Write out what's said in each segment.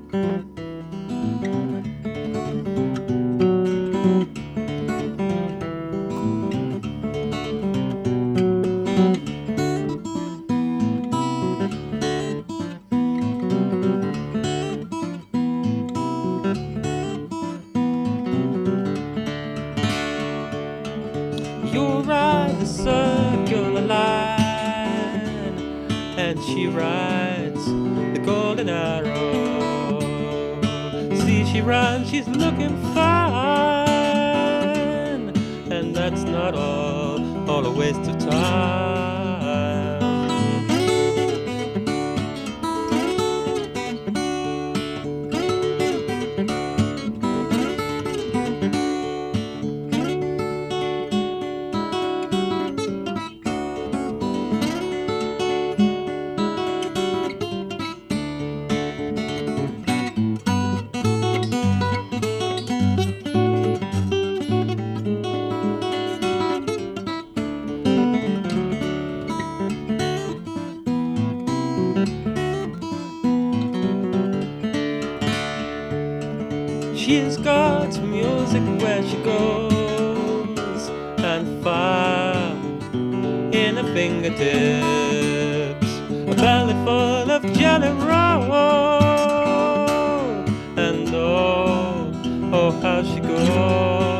You ride the circular line, and she rides the golden arrow. See, she runs, she's looking fine, and that's not all a waste of time. She's got music where she goes, and fire in her fingertips, a belly full of jelly roll, and oh, how she goes.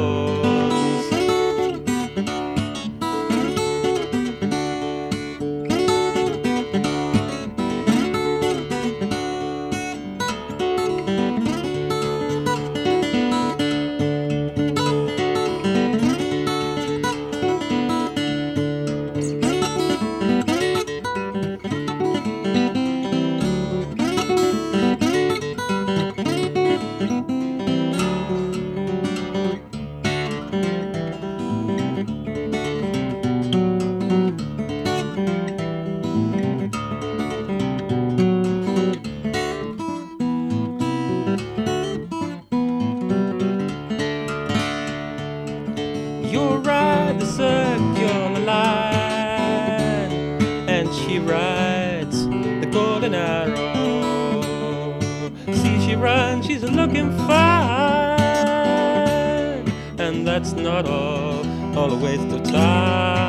You ride the circular line, and she rides the golden arrow. See, she runs, she's looking fine, and that's not all a waste of time.